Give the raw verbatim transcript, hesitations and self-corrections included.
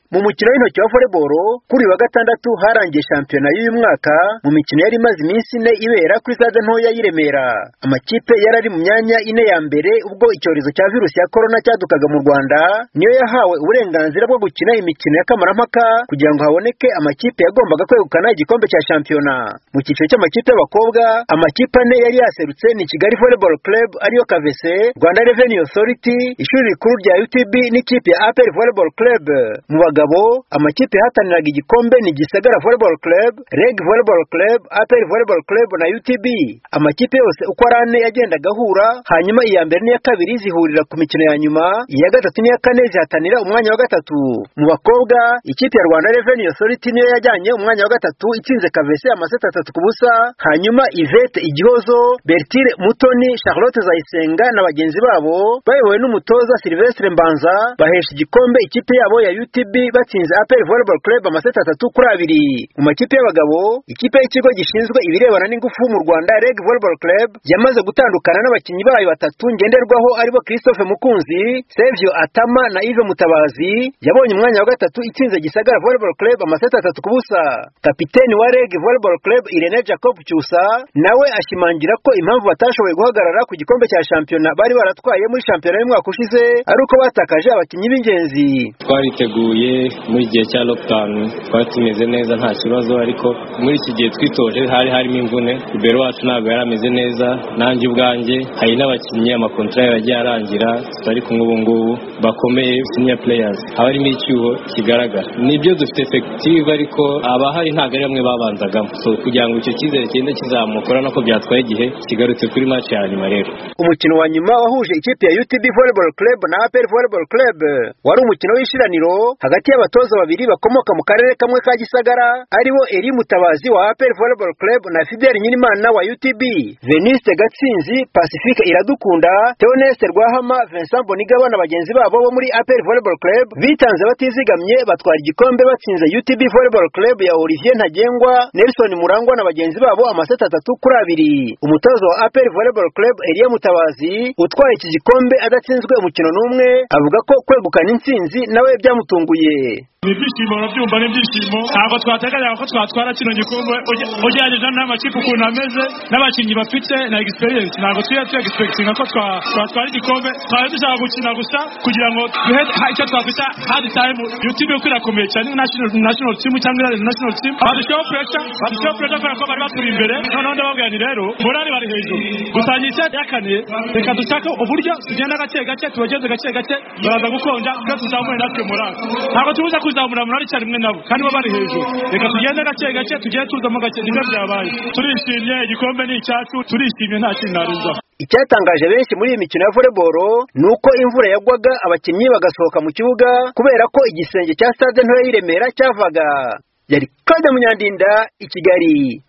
Mu mukino w'intoki wa volleyball kuri wa gatandatu harangiye shampiyona y'uyu mwaka mu mikino yari imaze iminsi ine ibera kuri stade ntoya y'i Remera. Amakipe yarari mu myanya ine ya mbere ubwo icyorezo cya virusi ya corona cyadukaga mu Rwanda niyo yahawe uburenganzira bwo gukina imikino ya kamarampaka kugira ngo haboneke amakipe yagombaga kwegukana igikombe cya shampiyona. Mu cyiciro cy'amakipe y'abakobwa amakipe ane yari yaserutse ni Kigali Volleyball Club ariyo K V C, Rwanda Revenue Authority, ishuri rikuru rya U T B n'ikipe ya A P R Volleyball Club. Mu bagabo amakipe yahataniraga igikombe ni Gisagara Volleyball Club, Reg Volleyball Club, A P R Volleyball Club na U T B. Amakipe yose uko arane yagendaga ahura, hanyuma iya mbere n'iya kabiri zihurira ku mikino ya nyuma, iya gatatu n'iya kane zihatanira umwanya wa gatatu. Mu bakobwa ikipe ya Rwanda Revenue Authority niyo yajyanye umwanya wa gatatu itsinze K V C amaseti atatu ku busa, hanyuma Yvette Igihozo, Bertile Mutoni, Charlotte Zayisenga na bagenzi babo bayobowe n'umutoza Sylvestre Mbanza bahesha igikombe ikipe yabo ya U T B batsinze A P R Volleyball Club amaseti atatu kuri abiri. Mu makipe y'abagabo ikipe y'ikigo gishinzwe ibirebana n'ingufu mu Rwanda Reg Volleyball Club yamaze gutandukana n'abakinnyi bayo batatu ngenderwaho aribo Christophe Mukunzi, Sevio Atama na Yves Mutabazi yabonye umwanya wa gatatu itsinze Gisagara Volleyball Club amaseti atatu ku busa. Kapiteni wa Reg Volleyball Club Irene Jacob Cyusa nawe ashimangira ko impamvu batashoboye guhagarara ku gikombe cya shampiyona bari baratwaye muri shampiyona y'umwaka ushize ari uko batakaje abakinnyi b'ingenzi. Twariteguye muri gihe cya lockdown twari tumeze neza nta kibazo, ariko muri iki gihe twitoje hari harimo imvune, ibero wacu ntabwo yarameze neza, nanjye ubwanjye hari n'abakinnyi amakontra yagiye arangira tutari kumwe ubu ngubu bakomeye senior players, haba harimo icyuho kigaragara. Nibyo dufite effective ariko abahari ntabwo ari bamwe babanzagamo, so kugira ngo icyo cyizere kigende kizamukora nako byatwaye igihe kigarutse kuri match ya nyuma. Rero umukino wa nyuma wahuje ikipe ya U T B Volleyball Club na A P R Volleyball Club wari umukino w'ishiraniro hagati y'abatoza babiri bakomoka mu karere kamwe ka Gisagara aribo Eri Mutabazi wa A P R Volleyball Club na Fidel Nyirimana wa U T B. Veniste Gatsinzi, Pacifique Iradukunda, Theoneste Rwahama, Vincent Bonigaba na bagenzi babo bo muri A P R Volleyball Club bitanze batizigamye batwara igikombe batsinze U T B Volleyball Club ya Olivier Ntagengwa, Nelson Murangwa na bagenzi babo amaseti atatu kuri abiri. Umutoza wa A P R Volleyball Club Elie Mutabazi utwaye iki gikombe adatsinzwe umukino n'umwe avuga ko kwegukana intsinzi nawe byamutunguye. Nibishimo nabyumva n'ibyishimo ntabwo twateganyaga ko twatwara kino gikombe ugereranyije n'amakipe ukuntu ameze n'abakinnyi bafite na experience. Ntabwo tuya tuya expecting ko twatwara igikombe, twari dushaka gukina gusa kugira ngo duhe icyo twafita hard time. U T B uko irakomeye cyane national national team cyangwa national team badushaho pressure badushaho pressure kubera ko bari baturi imbere, noneho ndababwira ni rero morali bari hejuru gutangira icyatsi yakane, reka dushaka uburyo tugenda gake gake tubageze gake gake baraza gukonja twe tuzamure natwe morali. Ntabwo tubuza kuzamura morali cyane mwe nabo kandi bo bari hejuru, reka tugende gake gake tugende tuzamo gake nibyo byabaye. Turishimye igikombe ni icyacu, turishimye nta kintu narinza. Icyatangaje benshi muri iyi mikino ya volleyball nuko imvura yagwaga abakinnyi bagasohoka mu kibuga kubera ko igisenge cya stade ntoya y'i Remera cyavaga. Yari Claude Munyandinda i Kigali.